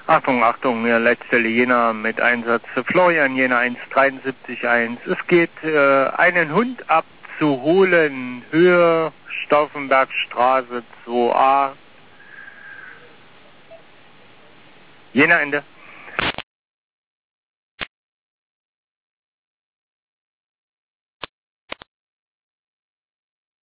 Achtung, Achtung, ja, Leitstelle Jena mit Einsatz Florian, Jena 173.1. Es geht einen Hund abzuholen, Höhe Stauffenbergstraße 2a. Jena Ende.